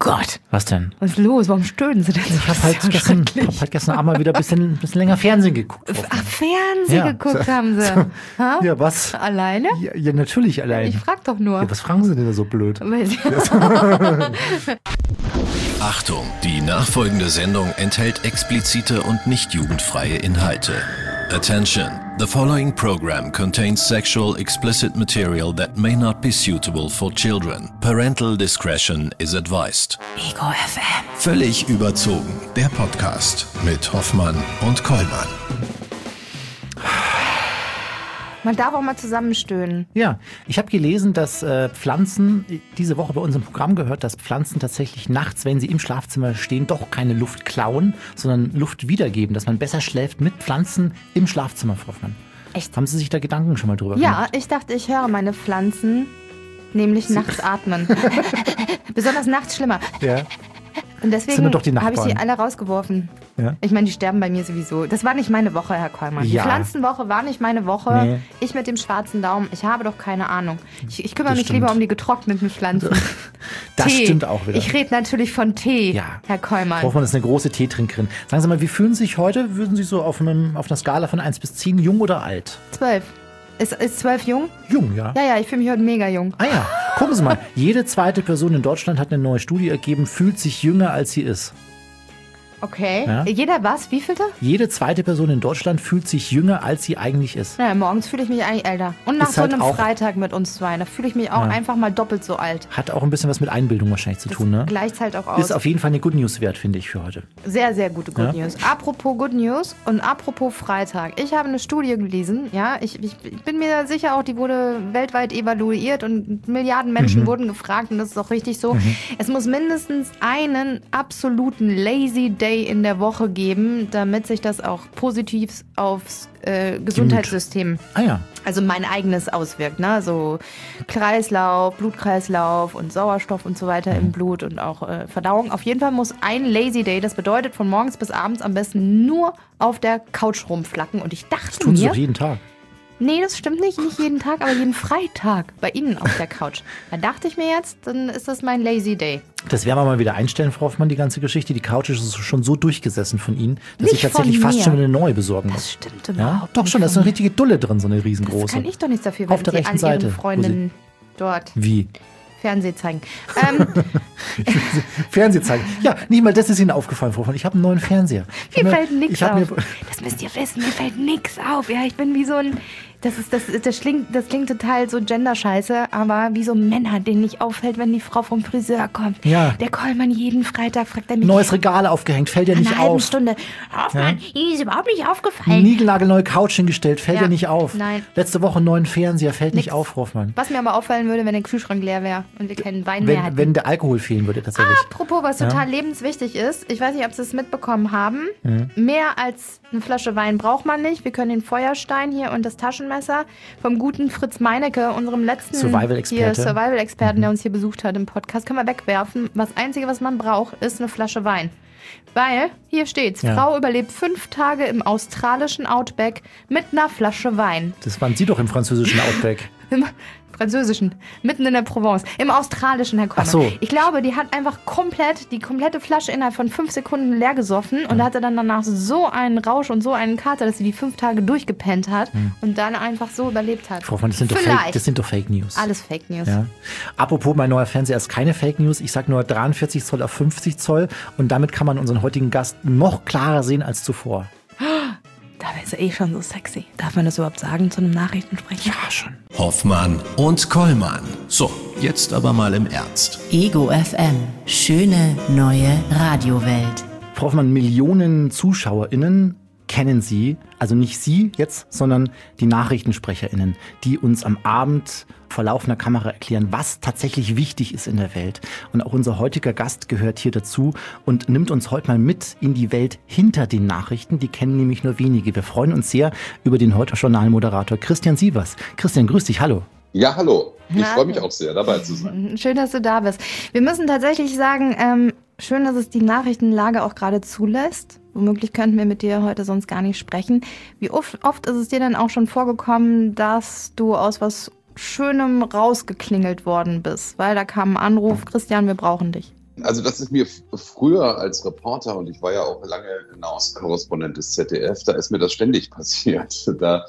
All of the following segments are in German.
Gott. Was denn? Was ist los? Warum stöhnen Sie denn so? Ich habe halt gestern Abend mal wieder ein bisschen länger Fernsehen geguckt. Ach, Fernsehen geguckt haben Sie. Ha? Ja, was? Alleine? Ja, natürlich allein. Ich frag doch nur. Ja, was fragen Sie denn da so blöd? Achtung, die nachfolgende Sendung enthält explizite und nicht jugendfreie Inhalte. Attention, the following program contains sexual explicit material that may not be suitable for children. Parental discretion is advised. Ego FM. Völlig überzogen, der Podcast mit Hoffmann und Kollmann. Man darf auch mal zusammenstöhnen. Ja, ich habe gelesen, dass Pflanzen, diese Woche bei uns im Programm gehört, dass Pflanzen tatsächlich nachts, wenn sie im Schlafzimmer stehen, doch keine Luft klauen, sondern Luft wiedergeben, dass man besser schläft mit Pflanzen im Schlafzimmer, Frau Hoffmann. Echt? Haben Sie sich da Gedanken schon mal drüber gemacht? Ja, ich dachte, ich höre meine Pflanzen nämlich nachts atmen. Besonders nachts schlimmer. Ja. Und deswegen doch die habe ich sie Nachbarn. alle rausgeworfen. Ja. Ich meine, die sterben bei mir sowieso. Das war nicht meine Woche, Herr Kollmann. Ja. Die Pflanzenwoche war nicht meine Woche. Nee. Ich mit dem schwarzen Daumen. Ich habe doch keine Ahnung. Ich kümmere Das mich stimmt. lieber um die getrockneten Pflanzen. Das Tee. stimmt auch wieder. Ich rede natürlich von Tee, Ja. Herr Kollmann. Frau Hoffmann ist eine große Teetrinkerin. Sagen Sie mal, wie fühlen Sie sich heute? Würden Sie so auf einer Skala von 1 bis 10 jung oder alt? 12. Ist 12 jung? Jung, ja. Ja, ich fühle mich heute mega jung. Ah ja, gucken Sie mal. Jede zweite Person in Deutschland hat eine neue Studie ergeben, fühlt sich jünger, als sie ist. Okay. Ja. Jeder was? Wie vielte? Jede zweite Person in Deutschland fühlt sich jünger, als sie eigentlich ist. Naja, morgens fühle ich mich eigentlich älter. Und nach Ist so halt einem auch- Freitag mit uns zwei, da fühle ich mich auch einfach mal doppelt so alt. Hat auch ein bisschen was mit Einbildung wahrscheinlich zu tun, ne? Gleicht halt auch aus. Ist auf jeden Fall eine Good News wert, finde ich, für heute. Sehr, sehr gute Good Ja. News. Apropos Good News und apropos Freitag. Ich habe eine Studie gelesen, ja, ich bin mir sicher auch, die wurde weltweit evaluiert und Milliarden Menschen wurden gefragt und das ist auch richtig so. Es muss mindestens einen absoluten Lazy Day in der Woche geben, damit sich das auch positiv aufs Gesundheitssystem, Ah ja. also mein eigenes auswirkt, ne? So Kreislauf, Blutkreislauf und Sauerstoff und so weiter im Blut und auch Verdauung. Auf jeden Fall muss ein Lazy Day, das bedeutet von morgens bis abends am besten nur auf der Couch rumflacken. Und ich dachte Tun Sie mir, doch jeden Tag. nee, das stimmt nicht jeden Tag, aber jeden Freitag bei Ihnen auf der Couch. Da dachte ich mir jetzt, dann ist das mein Lazy Day. Das werden wir mal wieder einstellen, Frau Hoffmann, die ganze Geschichte. Die Couch ist schon so durchgesessen von Ihnen, dass Nicht ich tatsächlich von fast mir. schon eine neue besorgen Das muss. stimmt Ja? überhaupt Doch nicht schon, da ist von eine mir. richtige Dulle drin, so eine Das riesengroße. kann ich doch nichts dafür, Auf wenn der Sie rechten an Seite, Ihren wo Freundinnen dort Wie? Fernsehen zeigen. Fernsehen zeigen. Ja, nicht mal das ist Ihnen aufgefallen, Frau Hoffmann. Ich habe einen neuen Fernseher. Mir fällt nichts hab auf. Das müsst ihr wissen, mir fällt nichts auf. Ja, ich bin wie so ein... Das klingt total so Genderscheiße, aber wie so Männer, denen nicht auffällt, wenn die Frau vom Friseur kommt. Ja. Der Kollmann jeden Freitag fragt er mich Neues Regal aufgehängt, fällt ja nach nicht einer halben auf. Stunde. Hoffmann, Ihnen ist überhaupt nicht aufgefallen. Niegelnagelneue Couch hingestellt, fällt Ja. ja nicht auf. Nein. Letzte Woche einen neuen Fernseher, fällt Nix. nicht auf, Frau Hoffmann. Was mir aber auffallen würde, wenn der Kühlschrank leer wäre und wir keinen Wein mehr hätten. Wenn der Alkohol fehlen würde, tatsächlich. Apropos, was total lebenswichtig ist, ich weiß nicht, ob Sie es mitbekommen haben, mehr als eine Flasche Wein braucht man nicht. Wir können den Feuerstein hier und das Taschenmesser vom guten Fritz Meinecke, unserem letzten Survival-Experte. Survival-Experten, der uns hier besucht hat im Podcast, können wir wegwerfen. Das Einzige, was man braucht, ist eine Flasche Wein. Weil, hier steht's, Ja. Frau überlebt 5 Tage im australischen Outback mit einer Flasche Wein. Das waren Sie doch im französischen Outback. Im Französischen, mitten in der Provence. Im Australischen, Herr Kollmann. Ach so. Ich glaube, die hat einfach die komplette Flasche innerhalb von 5 Sekunden leer gesoffen und hatte dann danach so einen Rausch und so einen Kater, dass sie die 5 Tage durchgepennt hat und dann einfach so überlebt hat. Frau Hoffmann, das sind doch Fake News. Alles Fake News. Ja. Apropos, mein neuer Fernseher ist keine Fake News. Ich sag nur 43 Zoll auf 50 Zoll. Und damit kann man unseren heutigen Gast noch klarer sehen als zuvor. Da ist er schon so sexy. Darf man das überhaupt sagen zu einem Nachrichtensprecher? Ja, schon. Hoffmann und Kollmann. So, jetzt aber mal im Ernst. Ego FM. Schöne neue Radiowelt. Frau Hoffmann, Millionen ZuschauerInnen kennen Sie, also nicht Sie jetzt, sondern die NachrichtensprecherInnen, die uns am Abend vor laufender Kamera erklären, was tatsächlich wichtig ist in der Welt. Und auch unser heutiger Gast gehört hier dazu und nimmt uns heute mal mit in die Welt hinter den Nachrichten. Die kennen nämlich nur wenige. Wir freuen uns sehr über den Heute-Journal-Moderator Christian Sievers. Christian, grüß dich, hallo. Ja, hallo. Ich Hallo. freue mich auch sehr, dabei zu sein. Schön, dass du da bist. Wir müssen tatsächlich sagen, schön, dass es die Nachrichtenlage auch gerade zulässt. Womöglich könnten wir mit dir heute sonst gar nicht sprechen. Wie oft ist es dir denn auch schon vorgekommen, dass du aus was Schönem rausgeklingelt worden bist? Weil da kam ein Anruf, Christian, wir brauchen dich. Also das ist mir früher als Reporter, und ich war ja auch lange Nahostkorrespondent des ZDF, da ist mir das ständig passiert.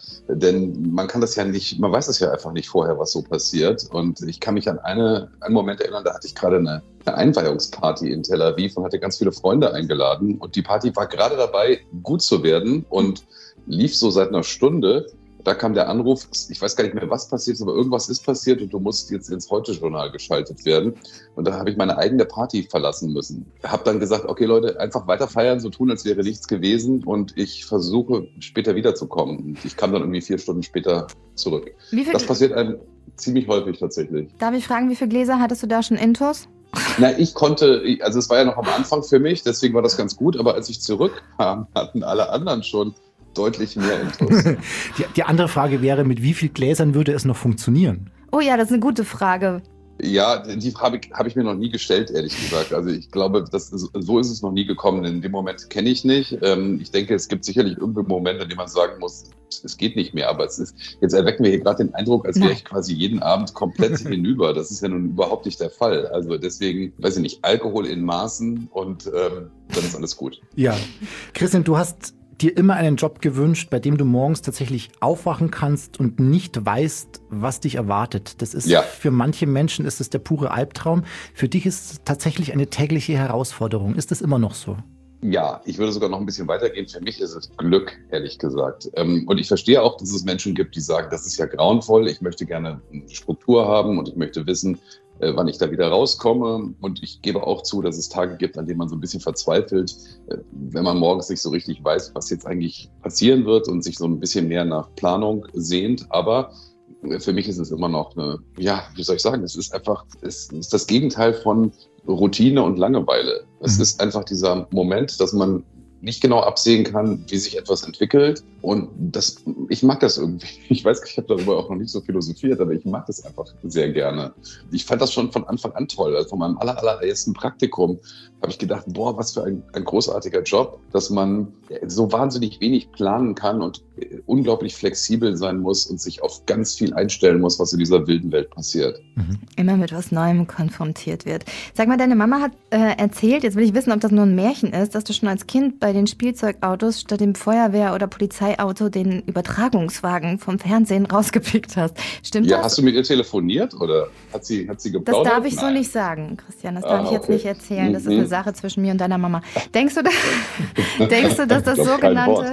Denn man kann das ja nicht, man weiß es ja einfach nicht vorher, was so passiert. Und ich kann mich an einen Moment erinnern, da hatte ich gerade eine Einweihungsparty in Tel Aviv und hatte ganz viele Freunde eingeladen. Und die Party war gerade dabei, gut zu werden und lief so seit einer Stunde. Da kam der Anruf, ich weiß gar nicht mehr, was passiert ist, aber irgendwas ist passiert und du musst jetzt ins Heute-Journal geschaltet werden. Und da habe ich meine eigene Party verlassen müssen. Habe dann gesagt, okay Leute, einfach weiter feiern, so tun, als wäre nichts gewesen und ich versuche später wiederzukommen. Und ich kam dann irgendwie 4 Stunden später zurück. Das passiert einem ziemlich häufig tatsächlich. Darf ich fragen, wie viele Gläser hattest du da schon intus? Na, ich konnte, also es war ja noch am Anfang für mich, deswegen war das ganz gut, aber als ich zurückkam, hatten alle anderen schon deutlich mehr Intus. Die andere Frage wäre, mit wie vielen Gläsern würde es noch funktionieren? Oh ja, das ist eine gute Frage. Ja, die Frage habe ich mir noch nie gestellt, ehrlich gesagt. Also ich glaube, so ist es noch nie gekommen. In dem Moment kenne ich nicht. Ich denke, es gibt sicherlich irgendeinen Moment, in dem man sagen muss, es geht nicht mehr. Aber jetzt erwecken wir hier gerade den Eindruck, als wäre ich quasi jeden Abend komplett hinüber. Das ist ja nun überhaupt nicht der Fall. Also deswegen, weiß ich nicht, Alkohol in Maßen und dann ist alles gut. Ja, Christian, du hast dir immer einen Job gewünscht, bei dem du morgens tatsächlich aufwachen kannst und nicht weißt, was dich erwartet. Das ist für manche Menschen ist es der pure Albtraum. Für dich ist es tatsächlich eine tägliche Herausforderung. Ist das immer noch so? Ja, ich würde sogar noch ein bisschen weitergehen. Für mich ist es Glück, ehrlich gesagt. Und ich verstehe auch, dass es Menschen gibt, die sagen, das ist ja grauenvoll. Ich möchte gerne eine Struktur haben und ich möchte wissen, wann ich da wieder rauskomme. Und ich gebe auch zu, dass es Tage gibt, an denen man so ein bisschen verzweifelt, wenn man morgens nicht so richtig weiß, was jetzt eigentlich passieren wird und sich so ein bisschen mehr nach Planung sehnt. Aber für mich ist es immer noch wie soll ich sagen, es ist das Gegenteil von Routine und Langeweile. Es ist einfach dieser Moment, dass man nicht genau absehen kann, wie sich etwas entwickelt. Und ich mag das irgendwie. Ich weiß, ich habe darüber auch noch nicht so philosophiert, aber ich mag das einfach sehr gerne. Ich fand das schon von Anfang an toll. Also von meinem allerersten Praktikum habe ich gedacht, boah, was für ein großartiger Job, dass man so wahnsinnig wenig planen kann und unglaublich flexibel sein muss und sich auf ganz viel einstellen muss, was in dieser wilden Welt passiert. Immer mit was Neuem konfrontiert wird. Sag mal, deine Mama hat erzählt, jetzt will ich wissen, ob das nur ein Märchen ist, dass du schon als Kind bei den Spielzeugautos statt dem Feuerwehr- oder Polizeiauto den Übertragungswagen vom Fernsehen rausgepickt hast. Stimmt das? Ja, hast du mit ihr telefoniert oder hat sie geplaudert? Das darf ich so nicht sagen, Christian. Das darf ich jetzt nicht erzählen. Das ist eine Sache zwischen mir und deiner Mama. Denkst du, dass das sogenannte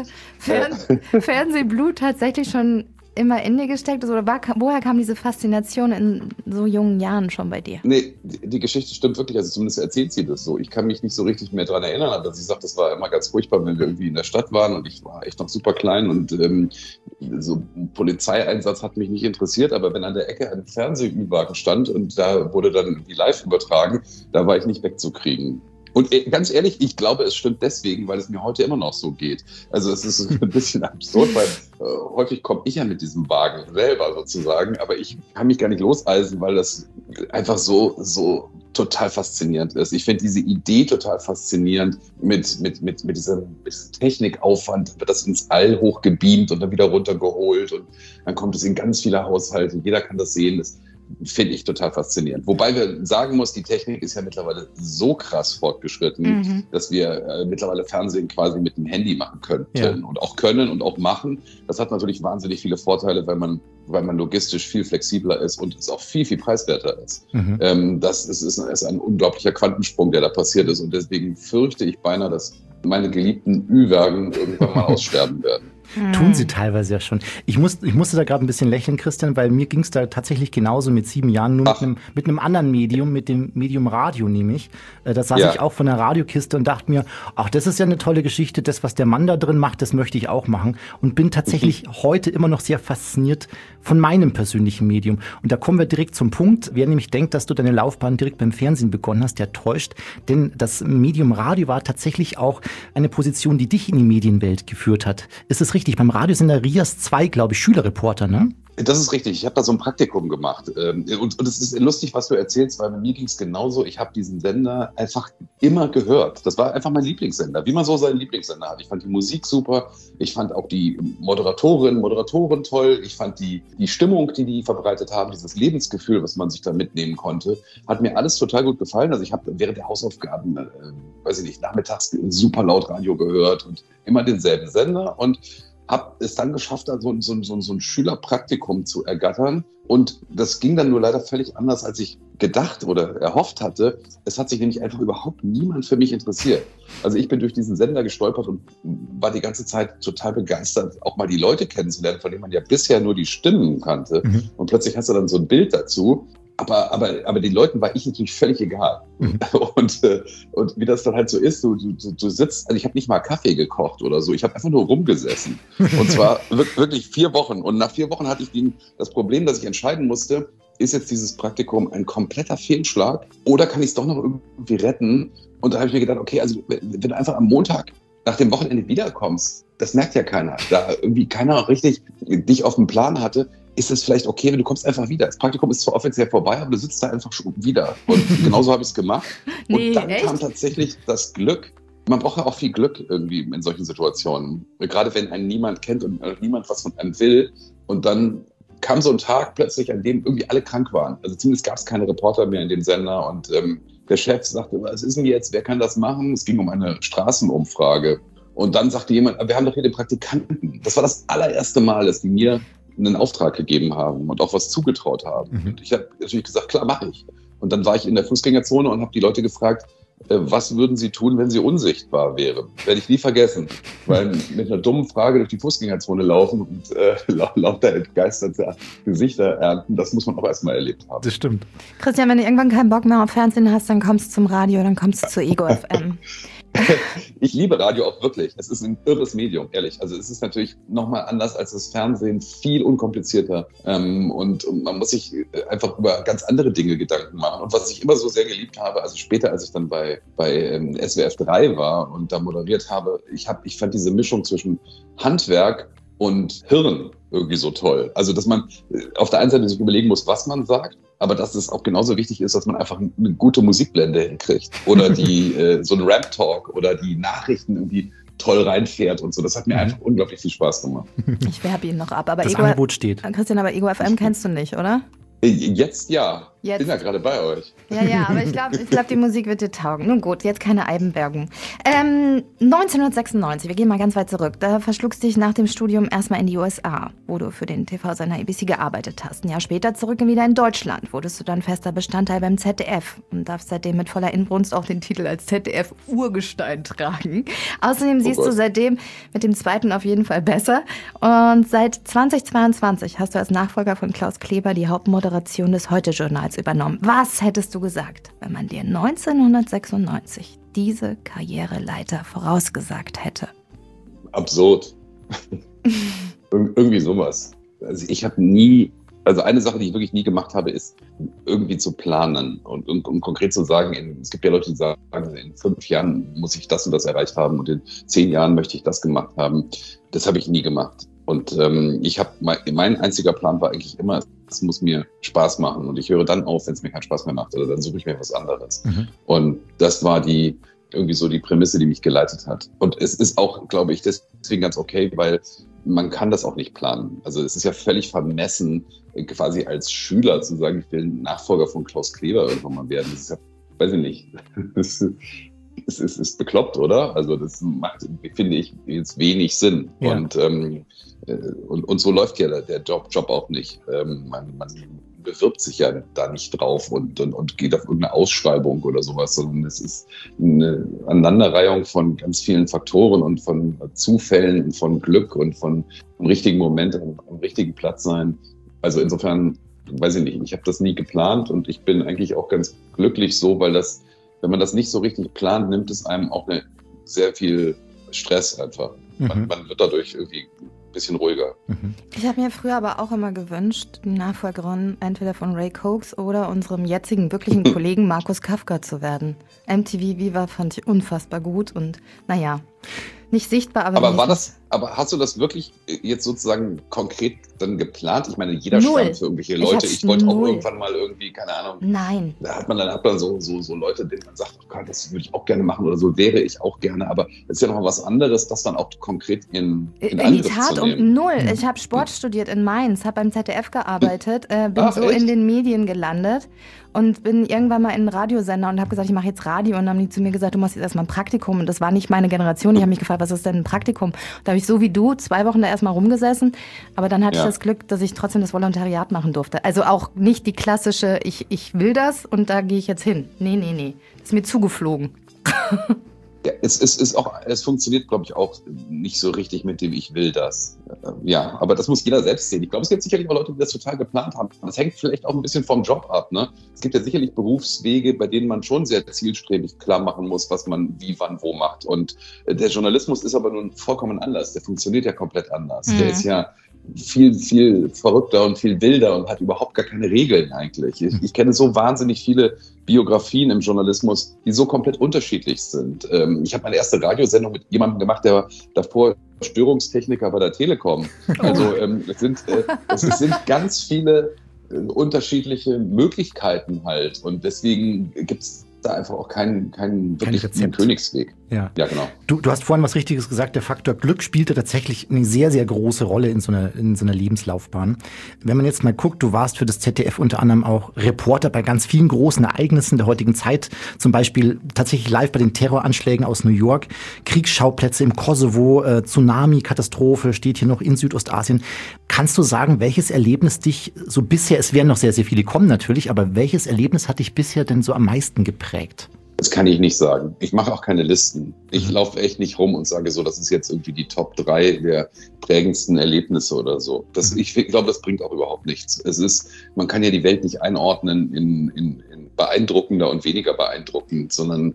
Fernsehblut tatsächlich schon immer in dir gesteckt ist? Oder woher kam diese Faszination in so jungen Jahren schon bei dir? Nee, die Geschichte stimmt wirklich. Also zumindest erzählt sie das so. Ich kann mich nicht so richtig mehr daran erinnern, aber sie sagt, das war immer ganz furchtbar, wenn wir irgendwie in der Stadt waren und ich war echt noch super klein und so ein Polizeieinsatz hat mich nicht interessiert, aber wenn an der Ecke ein Fernsehwagen stand und da wurde dann die live übertragen, da war ich nicht wegzukriegen. Und ganz ehrlich, ich glaube, es stimmt deswegen, weil es mir heute immer noch so geht. Also es ist ein bisschen absurd, weil häufig komme ich ja mit diesem Wagen selber sozusagen, aber ich kann mich gar nicht loseisen, weil das einfach so total faszinierend ist. Ich finde diese Idee total faszinierend mit diesem Technikaufwand, wird das ins All hochgebeamt und dann wieder runtergeholt und dann kommt es in ganz viele Haushalte. Jeder kann das sehen. Das finde ich total faszinierend. Wobei wir sagen muss, die Technik ist ja mittlerweile so krass fortgeschritten, dass wir mittlerweile Fernsehen quasi mit dem Handy machen könnten und auch können und auch machen. Das hat natürlich wahnsinnig viele Vorteile, weil man logistisch viel flexibler ist und es auch viel, viel preiswerter ist. Das ist ein unglaublicher Quantensprung, der da passiert ist und deswegen fürchte ich beinahe, dass meine geliebten Ü-Wagen irgendwann mal aussterben werden. Tun sie teilweise ja schon. Ich musste da gerade ein bisschen lächeln, Christian, weil mir ging es da tatsächlich genauso mit 7 Jahren, nur mit einem anderen Medium, mit dem Medium Radio nämlich. Da saß ich auch von der Radiokiste und dachte mir, ach, das ist ja eine tolle Geschichte, das, was der Mann da drin macht, das möchte ich auch machen. Und bin tatsächlich heute immer noch sehr fasziniert von meinem persönlichen Medium. Und da kommen wir direkt zum Punkt. Wer nämlich denkt, dass du deine Laufbahn direkt beim Fernsehen begonnen hast, der täuscht. Denn das Medium Radio war tatsächlich auch eine Position, die dich in die Medienwelt geführt hat. Ist es richtig? Beim Radiosender RIAS 2, glaube ich, Schülerreporter, ne? Das ist richtig. Ich habe da so ein Praktikum gemacht. Und es ist lustig, was du erzählst, weil bei mir ging es genauso. Ich habe diesen Sender einfach immer gehört. Das war einfach mein Lieblingssender, wie man so seinen Lieblingssender hat. Ich fand die Musik super. Ich fand auch die Moderatoren toll. Ich fand die Stimmung, die verbreitet haben, dieses Lebensgefühl, was man sich da mitnehmen konnte, hat mir alles total gut gefallen. Also ich habe während der Hausaufgaben, nachmittags super laut Radio gehört und immer denselben Sender und habe es dann geschafft, so ein Schülerpraktikum zu ergattern. Und das ging dann nur leider völlig anders, als ich gedacht oder erhofft hatte. Es hat sich nämlich einfach überhaupt niemand für mich interessiert. Also ich bin durch diesen Sender gestolpert und war die ganze Zeit total begeistert, auch mal die Leute kennenzulernen, von denen man ja bisher nur die Stimmen kannte. Und plötzlich hast du dann so ein Bild dazu. Aber den Leuten war ich natürlich völlig egal. Und wie das dann halt so ist, du sitzt, also ich habe nicht mal Kaffee gekocht oder so, ich habe einfach nur rumgesessen. Und zwar wirklich 4 Wochen. Und nach 4 Wochen hatte ich das Problem, dass ich entscheiden musste, ist jetzt dieses Praktikum ein kompletter Fehlschlag oder kann ich es doch noch irgendwie retten? Und da habe ich mir gedacht, okay, also wenn du einfach am Montag nach dem Wochenende wiederkommst, das merkt ja keiner, da irgendwie keiner richtig dich auf dem Plan hatte, ist es vielleicht okay, wenn du kommst einfach wieder. Das Praktikum ist zwar offiziell vorbei, aber du sitzt da einfach schon wieder. Und genauso habe ich es gemacht. Und dann kam tatsächlich das Glück. Man braucht ja auch viel Glück irgendwie in solchen Situationen. Gerade wenn einen niemand kennt und niemand was von einem will. Und dann kam so ein Tag plötzlich, an dem irgendwie alle krank waren. Also zumindest gab es keine Reporter mehr in dem Sender. Und der Chef sagte, was ist denn jetzt, wer kann das machen? Es ging um eine Straßenumfrage. Und dann sagte jemand, wir haben doch hier den Praktikanten. Das war das allererste Mal, dass die mir einen Auftrag gegeben haben und auch was zugetraut haben. Und ich habe natürlich gesagt, klar, mache ich. Und dann war ich in der Fußgängerzone und habe die Leute gefragt, was würden sie tun, wenn sie unsichtbar wären? Werde ich nie vergessen. Weil mit einer dummen Frage durch die Fußgängerzone laufen und lauter entgeisterte Gesichter ernten, das muss man auch erstmal erlebt haben. Das stimmt. Christian, wenn du irgendwann keinen Bock mehr auf Fernsehen hast, dann kommst du zum Radio, dann kommst du zu Ego FM. Ich liebe Radio auch wirklich. Es ist ein irres Medium, ehrlich. Also es ist natürlich nochmal anders als das Fernsehen, viel unkomplizierter. Und man muss sich einfach über ganz andere Dinge Gedanken machen. Und was ich immer so sehr geliebt habe, also später, als ich dann bei SWF 3 war und da moderiert habe, ich fand diese Mischung zwischen Handwerk und Hirn irgendwie so toll. Also, dass man auf der einen Seite sich überlegen muss, was man sagt, aber dass es auch genauso wichtig ist, dass man einfach eine gute Musikblende hinkriegt oder so ein Rap-Talk oder die Nachrichten irgendwie toll reinfährt und so. Das hat mir einfach unglaublich viel Spaß gemacht. Ich werbe ihn noch ab. Aber das Angebot steht. Christian, aber Ego FM kennst du nicht, oder? Jetzt ja. Ich bin ja gerade bei euch. Ja, aber ich glaube, die Musik wird dir taugen. Nun gut, jetzt keine Eibenwerbung. 1996, wir gehen mal ganz weit zurück. Da verschlugst dich nach dem Studium erstmal in die USA, wo du für den TV-Sender ABC gearbeitet hast. Ein Jahr später zurück wieder in Deutschland, wurdest du dann fester Bestandteil beim ZDF und darfst seitdem mit voller Inbrunst auch den Titel als ZDF-Urgestein tragen. Außerdem siehst du seitdem mit dem zweiten auf jeden Fall besser. Und seit 2022 hast du als Nachfolger von Klaus Kleber die Hauptmoderation des Heute-Journals übernommen. Was hättest du gesagt, wenn man dir 1996 diese Karriereleiter vorausgesagt hätte? Absurd. Irgendwie sowas. Also also eine Sache, die ich wirklich nie gemacht habe, ist irgendwie zu planen und konkret zu sagen, es gibt ja Leute, die sagen, in 5 Jahren muss ich das und das erreicht haben und in 10 Jahren möchte ich das gemacht haben. Das habe ich nie gemacht. Und mein einziger Plan war eigentlich immer, es muss mir Spaß machen. Und ich höre dann auf, wenn es mir keinen Spaß mehr macht. Oder dann suche ich mir was anderes. Und das war irgendwie so die Prämisse, die mich geleitet hat. Und es ist auch, glaube ich, deswegen ganz okay, weil man kann das auch nicht planen. Also es ist ja völlig vermessen, quasi als Schüler zu sagen, ich will ein Nachfolger von Klaus Kleber irgendwann mal werden. Das ist ja, weiß ich nicht, es ist bekloppt, oder? Also das macht, finde ich, jetzt wenig Sinn. Ja. Und so läuft ja der Job auch nicht. Man bewirbt sich ja da nicht drauf und geht auf irgendeine Ausschreibung oder sowas, sondern es ist eine Aneinanderreihung von ganz vielen Faktoren und von Zufällen und von Glück und von im richtigen Moment am richtigen Platz sein. Also insofern, weiß ich nicht, ich habe das nie geplant und ich bin eigentlich auch ganz glücklich so, weil wenn man das nicht so richtig plant, nimmt es einem auch sehr viel Stress einfach. Man wird dadurch irgendwie ein bisschen ruhiger. Ich habe mir früher aber auch immer gewünscht, die Nachfolgerin entweder von Ray Coax oder unserem jetzigen wirklichen Kollegen Markus Kafka zu werden. MTV Viva fand ich unfassbar gut und naja. nicht sichtbar. Aber hast du das wirklich jetzt sozusagen konkret dann geplant? Ich meine, jeder schwärmt für irgendwelche Leute. Ich wollte auch irgendwann mal irgendwie, keine Ahnung. Nein. Da hat man so Leute, denen man sagt, oh Gott, das würde ich auch gerne machen oder so wäre ich auch gerne. Aber es ist ja noch mal was anderes, das dann auch konkret in Angriff zu nehmen. Null. Ich habe Sport studiert in Mainz, habe beim ZDF gearbeitet, bin so in den Medien gelandet und bin irgendwann mal in einen Radiosender und habe gesagt, ich mache jetzt Radio. Und dann haben die zu mir gesagt, du machst jetzt erstmal ein Praktikum. Und das war nicht meine Generation. Ich habe mich gefragt, was ist denn ein Praktikum? Da habe ich so wie du 2 Wochen da erstmal rumgesessen. Aber dann hatte ich das Glück, dass ich trotzdem das Volontariat machen durfte. Also auch nicht die klassische, ich will das und da gehe ich jetzt hin. Nee. Das ist mir zugeflogen. Ja, es funktioniert, glaube ich, auch nicht so richtig mit dem Ich will das. Ja, aber das muss jeder selbst sehen. Ich glaube, es gibt sicherlich auch Leute, die das total geplant haben. Das hängt vielleicht auch ein bisschen vom Job ab. Ne? Es gibt ja sicherlich Berufswege, bei denen man schon sehr zielstrebig klar machen muss, was man wie, wann, wo macht. Und der Journalismus ist aber nun vollkommen anders. Der funktioniert ja komplett anders. Der ist ja viel, viel verrückter und viel wilder und hat überhaupt gar keine Regeln eigentlich. Ich kenne so wahnsinnig viele Biografien im Journalismus, die so komplett unterschiedlich sind. Ich habe meine erste Radiosendung mit jemandem gemacht, der war davor Störungstechniker bei der Telekom. Also es sind ganz viele unterschiedliche Möglichkeiten halt. Und deswegen gibt es da einfach auch keinen wirklichen Königsweg. Ja, genau. Du hast vorhin was Richtiges gesagt, der Faktor Glück spielte tatsächlich eine sehr, sehr große Rolle in so einer Lebenslaufbahn. Wenn man jetzt mal guckt, du warst für das ZDF unter anderem auch Reporter bei ganz vielen großen Ereignissen der heutigen Zeit, zum Beispiel tatsächlich live bei den Terroranschlägen aus New York, Kriegsschauplätze im Kosovo, Tsunami-Katastrophe steht hier noch in Südostasien. Kannst du sagen, welches Erlebnis dich so bisher, es werden noch sehr, sehr viele kommen natürlich, aber welches Erlebnis hat dich bisher denn so am meisten geprägt? Das kann ich nicht sagen. Ich mache auch keine Listen. Ich laufe echt nicht rum und sage so, das ist jetzt irgendwie die Top 3 der prägendsten Erlebnisse oder so. Ich glaube, das bringt auch überhaupt nichts. Man kann ja die Welt nicht einordnen in beeindruckender und weniger beeindruckend, sondern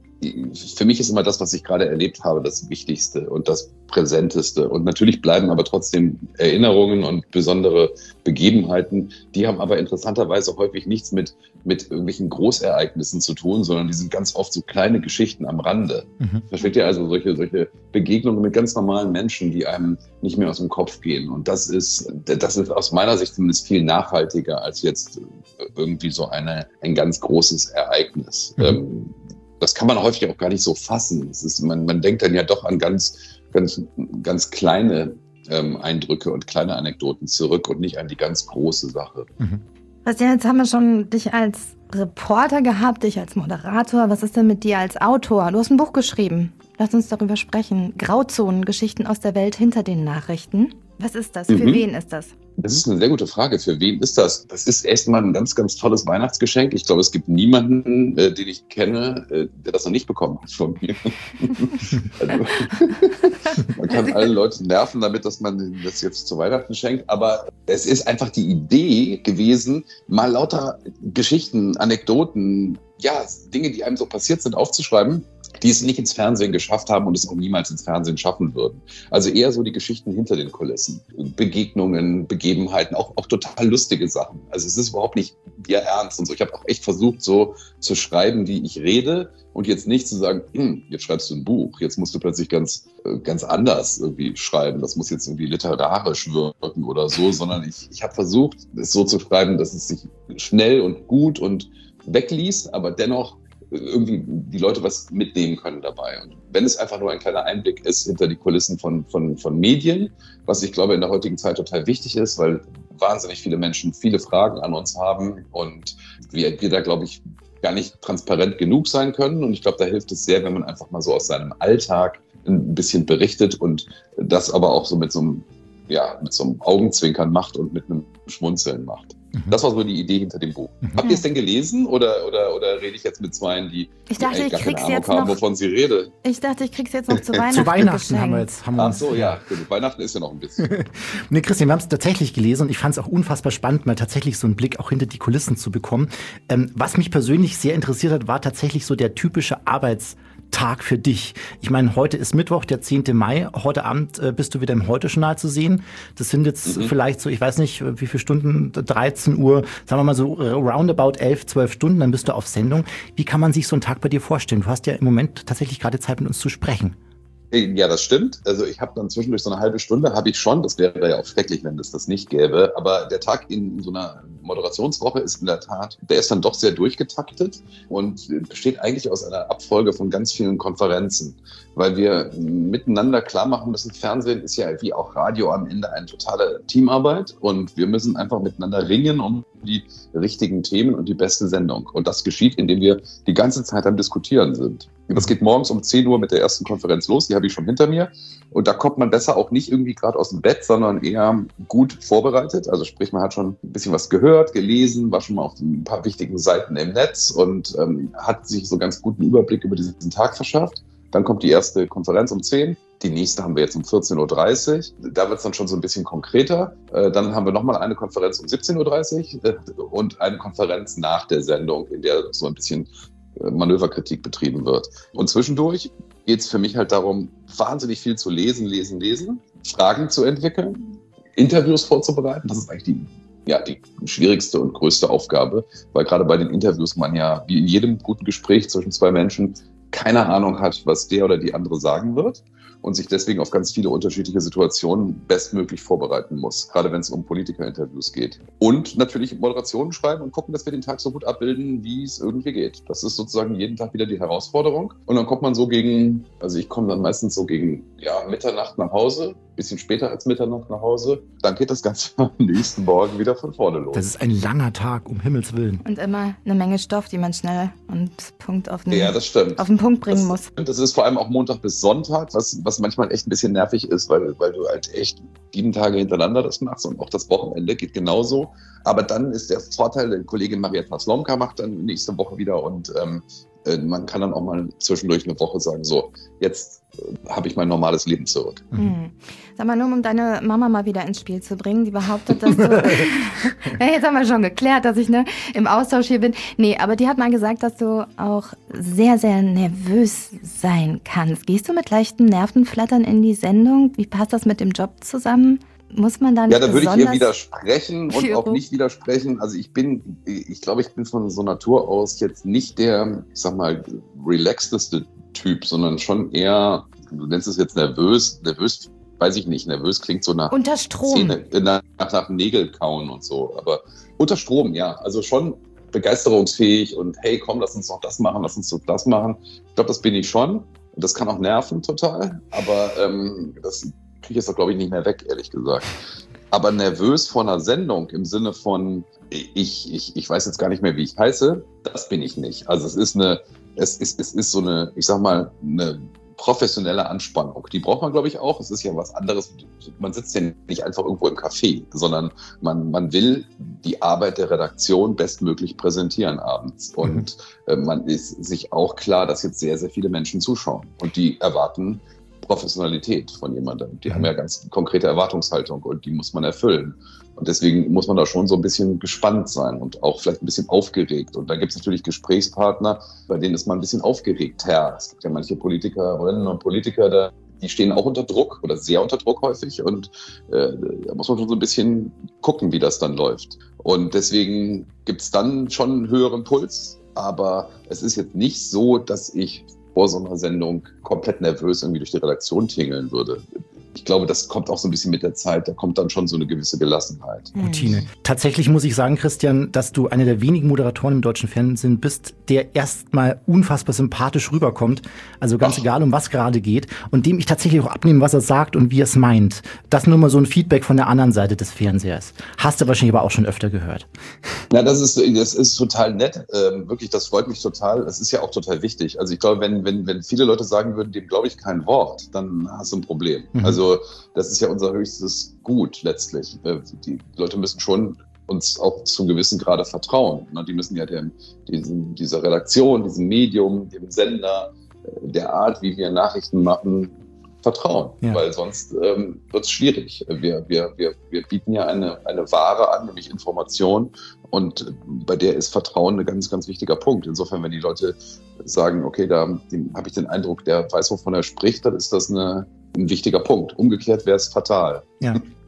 für mich ist immer das, was ich gerade erlebt habe, das Wichtigste und das Präsenteste. Und natürlich bleiben aber trotzdem Erinnerungen und besondere Begebenheiten. Die haben aber interessanterweise häufig nichts mit irgendwelchen Großereignissen zu tun, sondern die sind ganz oft so kleine Geschichten am Rande. Versteht ihr? Also solche Begegnungen mit ganz normalen Menschen, die einem nicht mehr aus dem Kopf gehen. Und das ist aus meiner Sicht zumindest viel nachhaltiger als jetzt irgendwie so ein ganz großes Ereignis. Das kann man häufig auch gar nicht so fassen. Man denkt dann ja doch an ganz kleine Eindrücke und kleine Anekdoten zurück und nicht an die ganz große Sache. Bastian, jetzt haben wir schon dich als Reporter gehabt, dich als Moderator. Was ist denn mit dir als Autor? Du hast ein Buch geschrieben. Lass uns darüber sprechen. Grauzonen, Geschichten aus der Welt hinter den Nachrichten. Was ist das? Für wen ist das? Das ist eine sehr gute Frage. Für wen ist das? Das ist erstmal ein ganz, ganz tolles Weihnachtsgeschenk. Ich glaube, es gibt niemanden, den ich kenne, der das noch nicht bekommen hat von mir. Also, man kann alle Leute nerven damit, dass man das jetzt zu Weihnachten schenkt. Aber es ist einfach die Idee gewesen, mal lauter Geschichten, Anekdoten, Dinge, die einem so passiert sind, aufzuschreiben, die es nicht ins Fernsehen geschafft haben und es auch niemals ins Fernsehen schaffen würden. Also eher so die Geschichten hinter den Kulissen. Begegnungen, Begebenheiten, auch total lustige Sachen. Also es ist überhaupt nicht ernst und so. Ich habe auch echt versucht, so zu schreiben, wie ich rede und jetzt nicht zu sagen, jetzt schreibst du ein Buch, jetzt musst du plötzlich ganz anders irgendwie schreiben. Das muss jetzt irgendwie literarisch wirken oder so, sondern ich habe versucht, es so zu schreiben, dass es sich schnell und gut und wegliest, aber dennoch irgendwie die Leute was mitnehmen können dabei. Und wenn es einfach nur ein kleiner Einblick ist hinter die Kulissen von Medien, was ich glaube in der heutigen Zeit total wichtig ist, weil wahnsinnig viele Menschen viele Fragen an uns haben und wir da, glaube ich, gar nicht transparent genug sein können. Und ich glaube, da hilft es sehr, wenn man einfach mal so aus seinem Alltag ein bisschen berichtet und das aber auch so mit so einem Augenzwinkern macht und mit einem Schmunzeln macht. Das war so die Idee hinter dem Buch. Habt ihr es denn gelesen oder rede ich jetzt mit Zweien, die gar keine Ahnung haben, wovon sie rede? Ich dachte, ich krieg's jetzt noch zu Weihnachten. Zu Weihnachten haben wir jetzt. Ach so, ja. Gut. Weihnachten ist ja noch ein bisschen. Nee, Christian, wir haben es tatsächlich gelesen und ich fand es auch unfassbar spannend, mal tatsächlich so einen Blick auch hinter die Kulissen zu bekommen. Was mich persönlich sehr interessiert hat, war tatsächlich so der typische Arbeitstag für dich. Ich meine, heute ist Mittwoch, der 10. Mai. Heute Abend bist du wieder im Heute-Journal zu sehen. Das sind jetzt vielleicht so, ich weiß nicht, wie viele Stunden, 13 Uhr, sagen wir mal so roundabout 11, 12 Stunden, dann bist du auf Sendung. Wie kann man sich so einen Tag bei dir vorstellen? Du hast ja im Moment tatsächlich gerade Zeit, mit uns zu sprechen. Ja, das stimmt. Also ich habe dann zwischendurch so eine halbe Stunde, habe ich schon. Das wäre ja auch schrecklich, wenn es das nicht gäbe. Aber der Tag in so einer Moderationswoche ist in der Tat, der ist dann doch sehr durchgetaktet und besteht eigentlich aus einer Abfolge von ganz vielen Konferenzen, weil wir miteinander klar machen müssen, Fernsehen ist ja wie auch Radio am Ende eine totale Teamarbeit und wir müssen einfach miteinander ringen um die richtigen Themen und die beste Sendung. Und das geschieht, indem wir die ganze Zeit am Diskutieren sind. Das geht morgens um 10 Uhr mit der ersten Konferenz los, die habe ich schon hinter mir. Und da kommt man besser auch nicht irgendwie gerade aus dem Bett, sondern eher gut vorbereitet. Also sprich, man hat schon ein bisschen was gehört, gelesen, war schon mal auf ein paar wichtigen Seiten im Netz und hat sich so ganz guten Überblick über diesen Tag verschafft. Dann kommt die erste Konferenz um 10. Die nächste haben wir jetzt um 14.30 Uhr. Da wird es dann schon so ein bisschen konkreter. Dann haben wir nochmal eine Konferenz um 17.30 Uhr und eine Konferenz nach der Sendung, in der so ein bisschen Manöverkritik betrieben wird. Und zwischendurch geht es für mich halt darum, wahnsinnig viel zu lesen, Fragen zu entwickeln, Interviews vorzubereiten. Das ist eigentlich die schwierigste und größte Aufgabe, weil gerade bei den Interviews man ja, wie in jedem guten Gespräch zwischen zwei Menschen, keine Ahnung hat, was der oder die andere sagen wird und sich deswegen auf ganz viele unterschiedliche Situationen bestmöglich vorbereiten muss, gerade wenn es um Politikerinterviews geht. Und natürlich Moderationen schreiben und gucken, dass wir den Tag so gut abbilden, wie es irgendwie geht. Das ist sozusagen jeden Tag wieder die Herausforderung. Und dann kommt man so ich komme dann meistens so gegen Mitternacht nach Hause, bisschen später als Mitternacht nach Hause. Dann geht das Ganze am nächsten Morgen wieder von vorne los. Das ist ein langer Tag, um Himmels Willen. Und immer eine Menge Stoff, die man schnell und Punkt auf den Punkt bringen muss. Das ist vor allem auch Montag bis Sonntag, was manchmal echt ein bisschen nervig ist, weil du halt echt 7 Tage hintereinander das machst und auch das Wochenende geht genauso. Aber dann ist der Vorteil, die Kollegin Marietta Slomka macht dann nächste Woche wieder und man kann dann auch mal zwischendurch eine Woche sagen, so, jetzt habe ich mein normales Leben zurück. Mhm. Sag mal, nur um deine Mama mal wieder ins Spiel zu bringen, die behauptet, dass du... Jetzt haben wir schon geklärt, dass ich im Austausch hier bin. Nee, aber die hat mal gesagt, dass du auch sehr, sehr nervös sein kannst. Gehst du mit leichten Nervenflattern in die Sendung? Wie passt das mit dem Job zusammen? Muss man dann? Ja, da würde ich ihr widersprechen und auch nicht widersprechen. Also ich glaube, ich bin von so Natur aus jetzt nicht der, ich sag mal, relaxedeste Typ, sondern schon eher, du nennst es jetzt nervös, weiß ich nicht, nervös klingt so nach unter Strom. Nach Nägelkauen und so, aber unter Strom, ja, also schon begeisterungsfähig und hey, komm, lass uns doch das machen, lass uns doch das machen. Ich glaube, das bin ich schon und das kann auch nerven total, aber das kriege ich jetzt doch, glaube ich, nicht mehr weg, ehrlich gesagt. Aber nervös vor einer Sendung im Sinne von, ich weiß jetzt gar nicht mehr, wie ich heiße, das bin ich nicht. Also es ist so eine, ich sag mal, eine professionelle Anspannung. Die braucht man, glaube ich, auch. Es ist ja was anderes. Man sitzt ja nicht einfach irgendwo im Café, sondern man will die Arbeit der Redaktion bestmöglich präsentieren abends. Und man ist sich auch klar, dass jetzt sehr, sehr viele Menschen zuschauen. Und die erwarten Professionalität von jemandem. Die haben ja ganz konkrete Erwartungshaltung und die muss man erfüllen. Und deswegen muss man da schon so ein bisschen gespannt sein und auch vielleicht ein bisschen aufgeregt. Und da gibt es natürlich Gesprächspartner, bei denen ist man ein bisschen aufgeregter. Es gibt ja manche Politikerinnen und Politiker, die stehen auch unter Druck oder sehr unter Druck häufig. Und da muss man schon so ein bisschen gucken, wie das dann läuft. Und deswegen gibt es dann schon einen höheren Puls. Aber es ist jetzt nicht so, dass ich vor so einer Sendung komplett nervös irgendwie durch die Redaktion tingeln würde. Ich glaube, das kommt auch so ein bisschen mit der Zeit. Da kommt dann schon so eine gewisse Gelassenheit. Routine. Tatsächlich muss ich sagen, Christian, dass du einer der wenigen Moderatoren im deutschen Fernsehen bist, der erstmal unfassbar sympathisch rüberkommt. Also ganz egal, um was gerade geht. Und dem ich tatsächlich auch abnehme, was er sagt und wie er es meint. Das nur mal so ein Feedback von der anderen Seite des Fernsehers. Hast du wahrscheinlich aber auch schon öfter gehört. Na, das ist total nett. Wirklich, das freut mich total. Das ist ja auch total wichtig. Also ich glaube, wenn viele Leute sagen würden, dem glaube ich kein Wort, dann hast du ein Problem. Also das ist ja unser höchstes Gut letztlich. Die Leute müssen schon uns auch zum gewissen Grade vertrauen. Die müssen ja dieser Redaktion, diesem Medium, dem Sender, der Art, wie wir Nachrichten machen, vertrauen. Ja. Weil sonst wird es schwierig. Wir bieten ja eine Ware an, nämlich Information. Und bei der ist Vertrauen ein ganz, ganz wichtiger Punkt. Insofern, wenn die Leute sagen, okay, da habe ich den Eindruck, der weiß, wovon er spricht, dann ist das ein wichtiger Punkt. Umgekehrt wäre es fatal. Ja.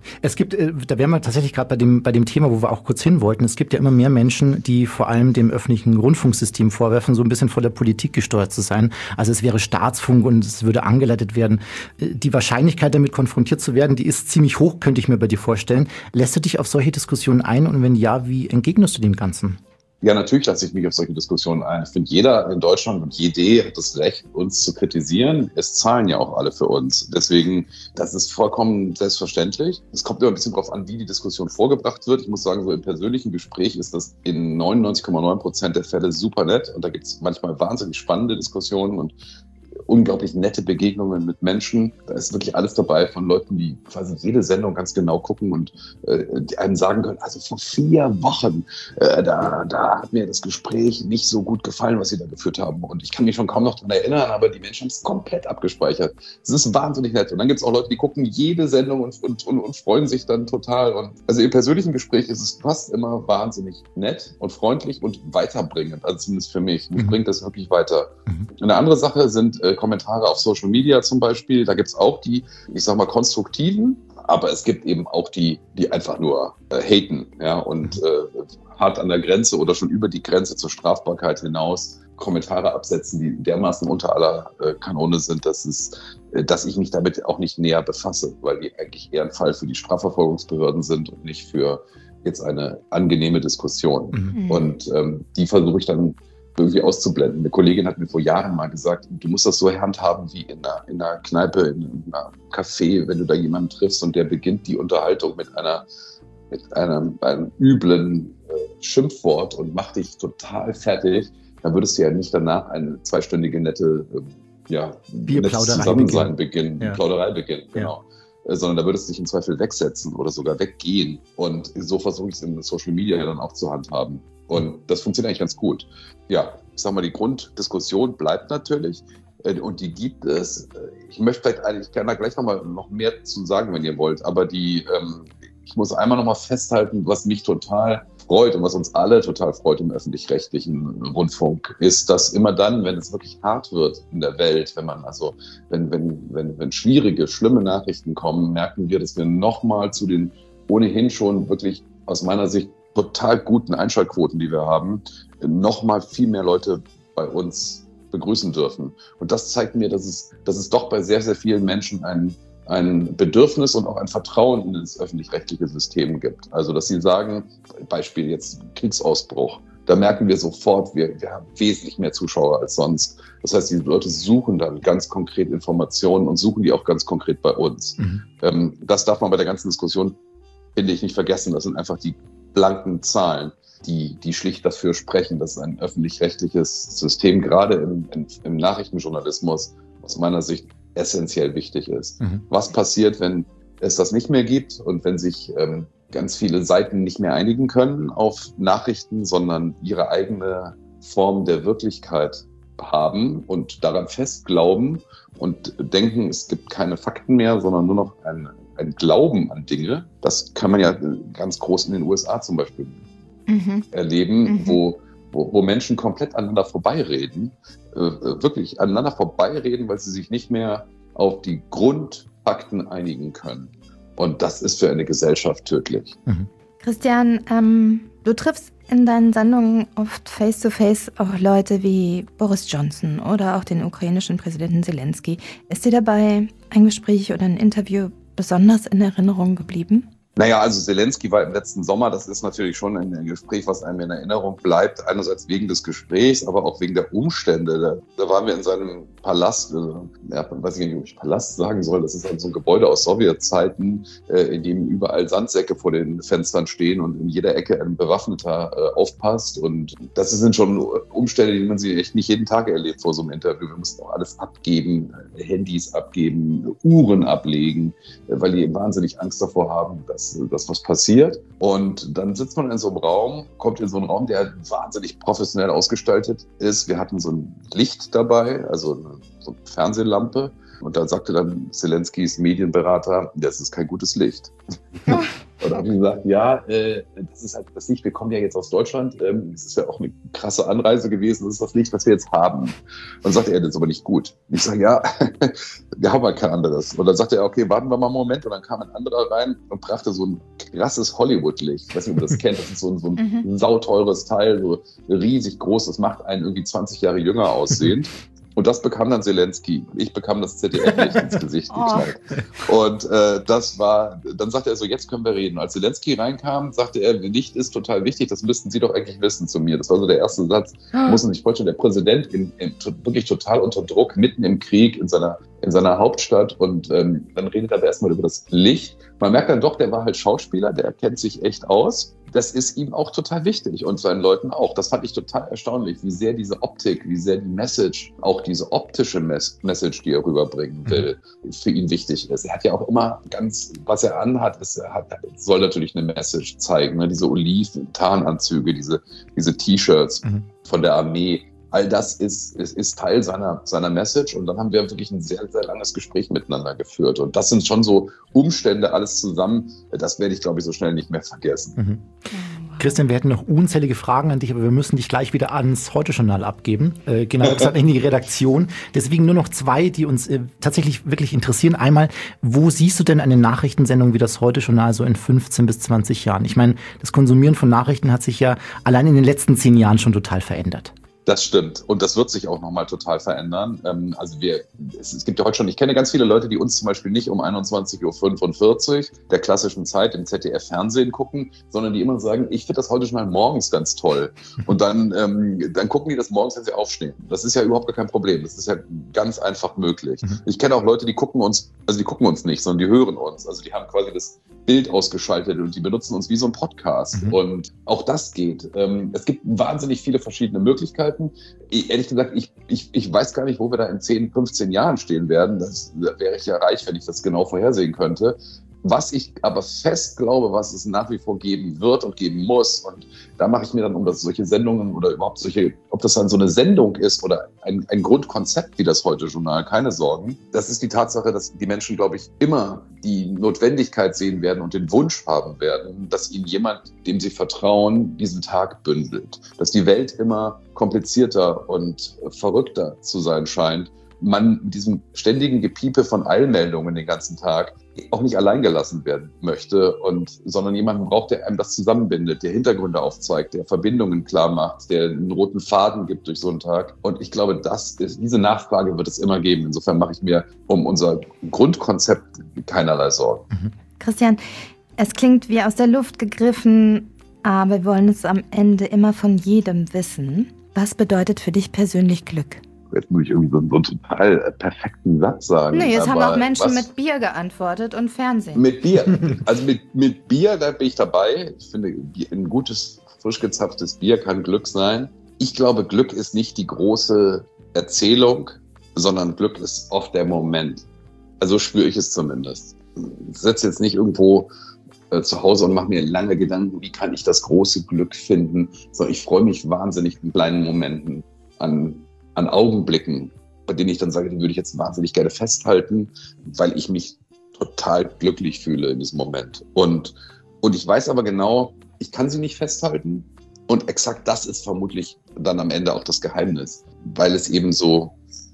Es gibt, da wären wir tatsächlich gerade bei dem Thema, wo wir auch kurz hin wollten, es gibt ja immer mehr Menschen, die vor allem dem öffentlichen Rundfunksystem vorwerfen, so ein bisschen von der Politik gesteuert zu sein. Also es wäre Staatsfunk und es würde angeleitet werden. Die Wahrscheinlichkeit, damit konfrontiert zu werden, die ist ziemlich hoch, könnte ich mir bei dir vorstellen. Lässt du dich auf solche Diskussionen ein und wenn ja, wie entgegnest du dem Ganzen? Ja, natürlich lasse ich mich auf solche Diskussionen ein. Ich finde, jeder in Deutschland und jede hat das Recht, uns zu kritisieren. Es zahlen ja auch alle für uns. Deswegen, das ist vollkommen selbstverständlich. Es kommt immer ein bisschen drauf an, wie die Diskussion vorgebracht wird. Ich muss sagen, so im persönlichen Gespräch ist das in 99,9% der Fälle super nett. Und da gibt es manchmal wahnsinnig spannende Diskussionen und unglaublich nette Begegnungen mit Menschen. Da ist wirklich alles dabei von Leuten, die quasi jede Sendung ganz genau gucken und die einem sagen können, also vor 4 Wochen, da hat mir das Gespräch nicht so gut gefallen, was sie da geführt haben. Und ich kann mich schon kaum noch daran erinnern, aber die Menschen haben es komplett abgespeichert. Das ist wahnsinnig nett. Und dann gibt es auch Leute, die gucken jede Sendung und freuen sich dann total. Und also im persönlichen Gespräch ist es fast immer wahnsinnig nett und freundlich und weiterbringend. Also zumindest für mich. Mich bringt das wirklich weiter. Eine andere Sache sind Kommentare auf Social Media zum Beispiel. Da gibt es auch die, ich sag mal, konstruktiven, aber es gibt eben auch die einfach nur haten, ja, und hart an der Grenze oder schon über die Grenze zur Strafbarkeit hinaus Kommentare absetzen, die dermaßen unter aller Kanone sind, dass ich mich damit auch nicht näher befasse, weil die eigentlich eher ein Fall für die Strafverfolgungsbehörden sind und nicht für jetzt eine angenehme Diskussion. Und die versuche ich dann irgendwie auszublenden. Eine Kollegin hat mir vor Jahren mal gesagt, du musst das so handhaben wie in einer Kneipe, in einem Café, wenn du da jemanden triffst und der beginnt die Unterhaltung mit einem üblen Schimpfwort und macht dich total fertig, dann würdest du ja nicht danach eine 2-stündige nette Zusammensein beginnen, Plauderei beginnen, genau. Sondern da würdest du dich im Zweifel wegsetzen oder sogar weggehen. Und so versuche ich es in Social Media ja dann auch zu handhaben. Und das funktioniert eigentlich ganz gut. Ja, ich sag mal, die Grunddiskussion bleibt natürlich und die gibt es. Ich kann da gleich noch mehr zu sagen, wenn ihr wollt, aber ich muss einmal nochmal festhalten, was mich total freut und was uns alle total freut im öffentlich-rechtlichen Rundfunk, ist, dass immer dann, wenn es wirklich hart wird in der Welt, wenn schwierige, schlimme Nachrichten kommen, merken wir, dass wir nochmal zu den ohnehin schon wirklich aus meiner Sicht total guten Einschaltquoten, die wir haben, nochmal viel mehr Leute bei uns begrüßen dürfen. Und das zeigt mir, dass es doch bei sehr, sehr vielen Menschen ein Bedürfnis und auch ein Vertrauen in das öffentlich-rechtliche System gibt. Also, dass sie sagen, Beispiel jetzt Kriegsausbruch, da merken wir sofort, wir haben wesentlich mehr Zuschauer als sonst. Das heißt, die Leute suchen dann ganz konkret Informationen und suchen die auch ganz konkret bei uns. Das darf man bei der ganzen Diskussion, finde ich, nicht vergessen. Das sind einfach die blanken Zahlen, die schlicht dafür sprechen, dass ein öffentlich-rechtliches System gerade im Nachrichtenjournalismus aus meiner Sicht essentiell wichtig ist. Was passiert, wenn es das nicht mehr gibt und wenn sich ganz viele Seiten nicht mehr einigen können auf Nachrichten, sondern ihre eigene Form der Wirklichkeit haben und daran festglauben und denken, es gibt keine Fakten mehr, sondern nur noch ein Glauben an Dinge. Das kann man ja ganz groß in den USA zum Beispiel erleben, wo Menschen komplett aneinander vorbeireden, wirklich aneinander vorbeireden, weil sie sich nicht mehr auf die Grundfakten einigen können. Und das ist für eine Gesellschaft tödlich. Christian, du triffst in deinen Sendungen oft face-to-face auch Leute wie Boris Johnson oder auch den ukrainischen Präsidenten Zelensky. Ist dir dabei ein Gespräch oder ein Interview besonders in Erinnerung geblieben? Naja, also Zelensky war im letzten Sommer, das ist natürlich schon ein Gespräch, was einem in Erinnerung bleibt. Einerseits wegen des Gesprächs, aber auch wegen der Umstände. Da waren wir in seinem Palast, weiß ich nicht, ob ich Palast sagen soll, das ist halt so ein Gebäude aus Sowjetzeiten, in dem überall Sandsäcke vor den Fenstern stehen und in jeder Ecke ein Bewaffneter aufpasst. Und das sind schon Umstände, die man sich echt nicht jeden Tag erlebt vor so einem Interview. Wir mussten auch alles abgeben, Handys abgeben, Uhren ablegen, weil die wahnsinnig Angst davor haben, dass was passiert. Und dann sitzt man in so einem Raum, kommt in so einen Raum, der wahnsinnig professionell ausgestaltet ist. Wir hatten so ein Licht dabei, also so eine Fernsehlampe. Und da sagte dann Zelenskys Medienberater, das ist kein gutes Licht. Und dann habe ich gesagt, ja, das ist halt das Licht, wir kommen ja jetzt aus Deutschland, das ist ja auch eine krasse Anreise gewesen, das ist das Licht, was wir jetzt haben. Und dann sagte er, das ist aber nicht gut. Ich sage, ja, wir haben halt kein anderes. Und dann sagte er, okay, warten wir mal einen Moment. Und dann kam ein anderer rein und brachte so ein krasses Hollywood-Licht. Ich weiß nicht, ob ihr das kennt, das ist so ein sauteures Teil, so riesig groß, das macht einen irgendwie 20 Jahre jünger aussehend. Und das bekam dann Zelensky. Ich bekam das ZDF-Licht ins Gesicht geknallt. Und dann sagte er so, jetzt können wir reden. Als Zelensky reinkam, sagte er, Licht ist total wichtig, das müssten Sie doch eigentlich wissen zu mir. Das war so der erste Satz. Mussten sich vorstellen, der Präsident wirklich total unter Druck, mitten im Krieg in seiner Hauptstadt. Und dann redet er aber erstmal über das Licht. Man merkt dann doch, der war halt Schauspieler, der kennt sich echt aus. Das ist ihm auch total wichtig und seinen Leuten auch. Das fand ich total erstaunlich, wie sehr diese Optik, wie sehr die Message, auch diese optische Message, die er rüberbringen will, für ihn wichtig ist. Er hat ja auch immer was er anhat, soll natürlich eine Message zeigen. Ne? Diese Oliven-Tarnanzüge, diese T-Shirts von der Armee. All das ist Teil seiner Message und dann haben wir wirklich ein sehr, sehr langes Gespräch miteinander geführt. Und das sind schon so Umstände, alles zusammen, das werde ich, glaube ich, so schnell nicht mehr vergessen. Christian, wir hätten noch unzählige Fragen an dich, aber wir müssen dich gleich wieder ans Heute-Journal abgeben, genau gesagt in die Redaktion. Deswegen nur noch 2, die uns tatsächlich wirklich interessieren. Einmal, wo siehst du denn eine Nachrichtensendung wie das Heute-Journal so in 15 bis 20 Jahren? Ich meine, das Konsumieren von Nachrichten hat sich ja allein in den letzten 10 Jahren schon total verändert. Das stimmt. Und das wird sich auch nochmal total verändern. Es gibt ja heute schon, ich kenne ganz viele Leute, die uns zum Beispiel nicht um 21.45 Uhr der klassischen Zeit im ZDF-Fernsehen gucken, sondern die immer sagen, ich finde das heute schon mal morgens ganz toll. Und dann gucken die das morgens, wenn sie aufstehen. Das ist ja überhaupt gar kein Problem. Das ist ja ganz einfach möglich. Ich kenne auch Leute, die gucken uns nicht, sondern die hören uns. Also die haben quasi das Bild ausgeschaltet und die benutzen uns wie so ein Podcast. Und auch das geht. Es gibt wahnsinnig viele verschiedene Möglichkeiten. Ehrlich gesagt, ich weiß gar nicht, wo wir da in 10, 15 Jahren stehen werden. Da wäre ich ja reich, wenn ich das genau vorhersehen könnte. Was ich aber fest glaube, was es nach wie vor geben wird und geben muss, und da mache ich mir dann solche Sendungen oder überhaupt ob das dann so eine Sendung ist oder ein Grundkonzept wie das Heute-Journal, keine Sorgen. Das ist die Tatsache, dass die Menschen, glaube ich, immer die Notwendigkeit sehen werden und den Wunsch haben werden, dass ihnen jemand, dem sie vertrauen, diesen Tag bündelt. Dass die Welt immer komplizierter und verrückter zu sein scheint. Man mit diesem ständigen Gepiepe von Eilmeldungen den ganzen Tag auch nicht allein gelassen werden möchte, sondern jemanden braucht, der einem das zusammenbindet, der Hintergründe aufzeigt, der Verbindungen klar macht, der einen roten Faden gibt durch so einen Tag. Und ich glaube, diese Nachfrage wird es immer geben. Insofern mache ich mir um unser Grundkonzept keinerlei Sorgen. Christian, es klingt wie aus der Luft gegriffen, aber wir wollen es am Ende immer von jedem wissen. Was bedeutet für dich persönlich Glück? Jetzt muss ich irgendwie so einen total perfekten Satz sagen. Nee, jetzt haben auch Menschen mit Bier geantwortet und Fernsehen. Mit Bier. Also mit Bier, da bin ich dabei. Ich finde, ein gutes, frisch gezapftes Bier kann Glück sein. Ich glaube, Glück ist nicht die große Erzählung, sondern Glück ist oft der Moment. Also spüre ich es zumindest. Ich sitze jetzt nicht irgendwo zu Hause und mache mir lange Gedanken, wie kann ich das große Glück finden, sondern ich freue mich wahnsinnig in kleinen Momenten an Augenblicken, bei denen ich dann sage, die würde ich jetzt wahnsinnig gerne festhalten, weil ich mich total glücklich fühle in diesem Moment. Und ich weiß aber genau, ich kann sie nicht festhalten. Und exakt das ist vermutlich dann am Ende auch das Geheimnis, weil es eben so,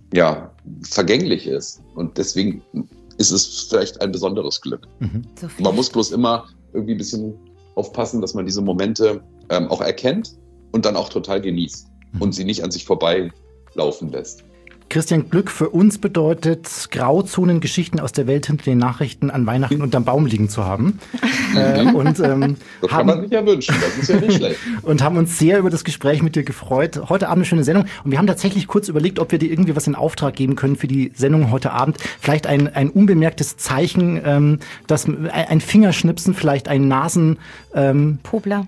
vergänglich ist. Und deswegen ist es vielleicht ein besonderes Glück. So man muss bloß immer irgendwie ein bisschen aufpassen, dass man diese Momente auch erkennt und dann auch total genießt und sie nicht an sich vorbeilaufen lässt. Christian, Glück für uns bedeutet, Grauzonen, Geschichten aus der Welt hinter den Nachrichten an Weihnachten unterm Baum liegen zu haben. Das kann man sich ja wünschen, das ist ja nicht schlecht. Und haben uns sehr über das Gespräch mit dir gefreut. Heute Abend eine schöne Sendung. Und wir haben tatsächlich kurz überlegt, ob wir dir irgendwie was in Auftrag geben können für die Sendung heute Abend. Vielleicht ein unbemerktes Zeichen, ein Fingerschnipsen, vielleicht ein Popler.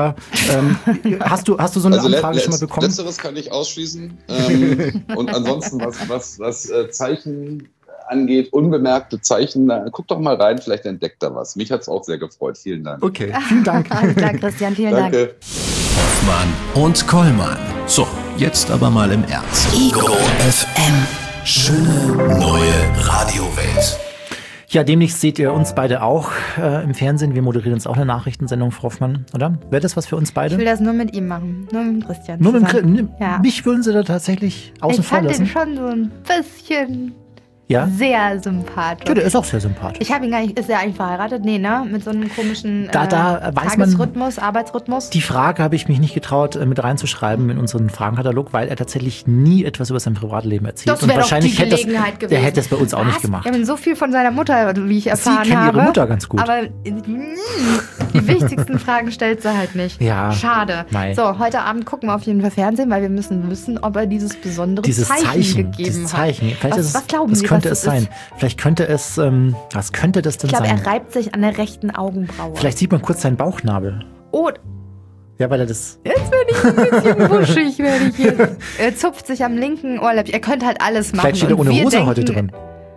Hast du so eine Anfrage schon mal bekommen? Letzteres kann ich ausschließen. Und ansonsten, was Zeichen angeht, unbemerkte Zeichen, guck doch mal rein, vielleicht entdeckt er was. Mich hat es auch sehr gefreut. Vielen Dank. Okay, vielen Dank. Alles klar, Christian, vielen Dank. Hoffmann und Kollmann. So, jetzt aber mal im Ernst. Ego FM. Schöne neue Radiowelt. Ja, demnächst seht ihr uns beide auch im Fernsehen. Wir moderieren jetzt auch eine Nachrichtensendung, Frau Hoffmann, oder? Wäre das was für uns beide? Ich will das nur mit ihm machen, nur mit Christian. Nur mit Ja. Mich würden Sie da tatsächlich außen vor lassen? Ich fand ihn schon so ein bisschen sehr sympathisch. Ja, der ist auch sehr sympathisch. Ich habe ihn gar nicht, ist er eigentlich verheiratet? Nee, ne? Mit so einem komischen weiß man, Arbeitsrhythmus. Die Frage habe ich mich nicht getraut, mit reinzuschreiben in unseren Fragenkatalog, weil er tatsächlich nie etwas über sein Privatleben erzählt. Das wäre wahrscheinlich doch die Gelegenheit gewesen. Der hätte es bei uns auch nicht gemacht. Wir haben so viel von seiner Mutter, wie ich erfahren habe. Sie kennen ihre Mutter ganz gut. Aber die wichtigsten Fragen stellt sie halt nicht. Ja. Schade. Nein. So, heute Abend gucken wir auf jeden Fall Fernsehen, weil wir müssen wissen, ob er dieses besondere Zeichen gegeben hat. Was glauben Sie, könnte es sein? Vielleicht könnte es, was könnte das denn sein? Ich glaube, er reibt sich an der rechten Augenbraue. Vielleicht sieht man kurz seinen Bauchnabel. Oh. Ja, weil er das... Jetzt werde ich ein bisschen wuschig, werde ich jetzt. Er zupft sich am linken Ohrläppchen. Er könnte halt alles machen. Vielleicht steht er ohne Hose heute drin.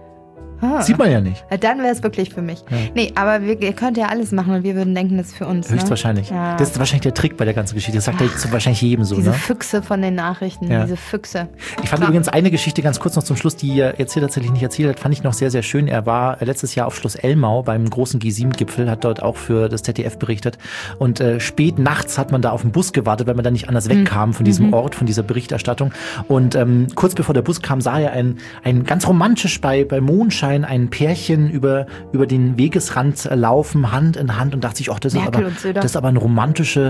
Sieht man ja nicht. Dann wäre es wirklich für mich. Ja. Nee, aber ihr könnt ja alles machen und wir würden denken, das ist für uns. Höchstwahrscheinlich. Ne? Ja. Das ist wahrscheinlich der Trick bei der ganzen Geschichte. Das sagt er wahrscheinlich jedem so. Diese ne? Füchse von den Nachrichten, diese Füchse. Ich fand übrigens eine Geschichte ganz kurz noch zum Schluss, die er jetzt hier tatsächlich nicht erzählt hat, fand ich noch sehr, sehr schön. Er war letztes Jahr auf Schloss Elmau beim großen G7-Gipfel, hat dort auch für das ZDF berichtet. Und spät nachts hat man da auf den Bus gewartet, weil man da nicht anders wegkam von diesem Ort, von dieser Berichterstattung. Und kurz bevor der Bus kam, sah er ein ganz romantisch bei Mondschein ein Pärchen über den Wegesrand laufen, Hand in Hand und dachte sich, das ist aber eine romantische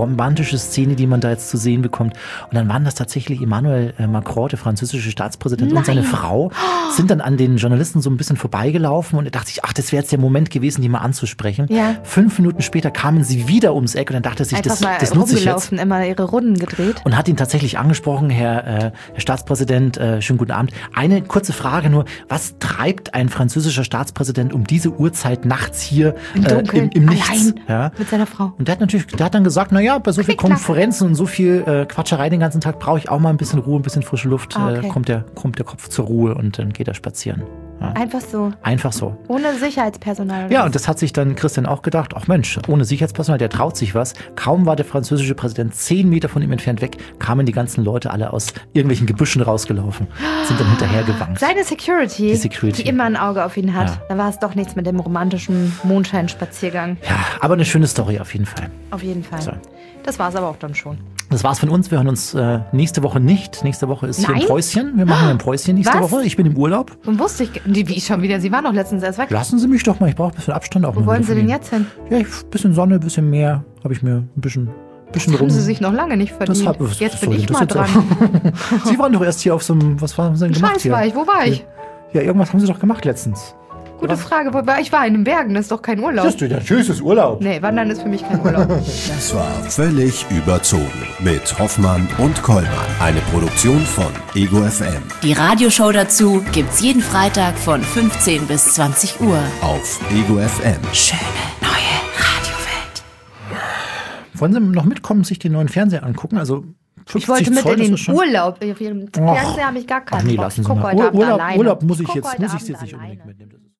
Szene, die man da jetzt zu sehen bekommt. Und dann waren das tatsächlich Emmanuel Macron, der französische Staatspräsident, und seine Frau, sind dann an den Journalisten so ein bisschen vorbeigelaufen und er dachte sich, das wäre jetzt der Moment gewesen, die mal anzusprechen. Ja. 5 Minuten später kamen sie wieder ums Eck und dann dachte er sich, das nutze ich jetzt. Immer ihre Runden gedreht. Und hat ihn tatsächlich angesprochen, Herr Staatspräsident, schönen guten Abend. Eine kurze Frage nur, was treibt ein französischer Staatspräsident um diese Uhrzeit nachts hier im Nichts? Ja. Mit seiner Frau. Und der hat dann gesagt, bei so viel Konferenzen und so viel Quatscherei den ganzen Tag brauche ich auch mal ein bisschen Ruhe, ein bisschen frische Luft. Kommt der Kopf zur Ruhe und dann geht er spazieren. Ja. Einfach so. Ohne Sicherheitspersonal. Ja, und das hat sich dann Christian auch gedacht, Mensch, ohne Sicherheitspersonal, der traut sich was. Kaum war der französische Präsident 10 Meter von ihm entfernt weg, kamen die ganzen Leute alle aus irgendwelchen Gebüschen rausgelaufen, sind dann hinterhergewankt. Seine Security, die immer ein Auge auf ihn hat. Da war es doch nichts mit dem romantischen Mondscheinspaziergang. Ja, aber eine schöne Story auf jeden Fall. Auf jeden Fall. So. Das war es aber auch dann schon. Das war's von uns. Wir hören uns nächste Woche nicht. Nächste Woche ist hier ein Päuschen. Wir machen ein Päuschen nächste Woche. Ich bin im Urlaub. Und wusste ich, wie schon wieder? Sie waren doch letztens erst weg. Lassen Sie mich doch mal. Ich brauche ein bisschen Abstand auch. Wo wollen Sie denn jetzt hin? Ja, ein bisschen Sonne, ein bisschen Meer. Habe ich mir ein bisschen rum. Haben Sie sich noch lange nicht verdient. Jetzt bin ich mal dran. Sie waren doch erst hier auf so einem, was haben Sie denn gemacht hier? Wo war ich? Ja, irgendwas haben Sie doch gemacht letztens. Gute Frage. Ich war in den Bergen, das ist doch kein Urlaub. Das ist ja tschüss, Urlaub. Nee, Wandern ist für mich kein Urlaub. Das war Völlig überzogen mit Hoffmann und Kollmann. Eine Produktion von Ego FM. Die Radioshow dazu gibt's jeden Freitag von 15 bis 20 Uhr. Auf Ego FM. Schöne neue Radiowelt. Wollen Sie noch mitkommen, sich den neuen Fernseher angucken? Also 50 ich wollte mit Zoll, in den Urlaub. Auf Ihrem Fernseher habe ich gar keinen Bock. Ich gucke heute Abend alleine. Urlaub muss ich jetzt nicht unbedingt mitnehmen.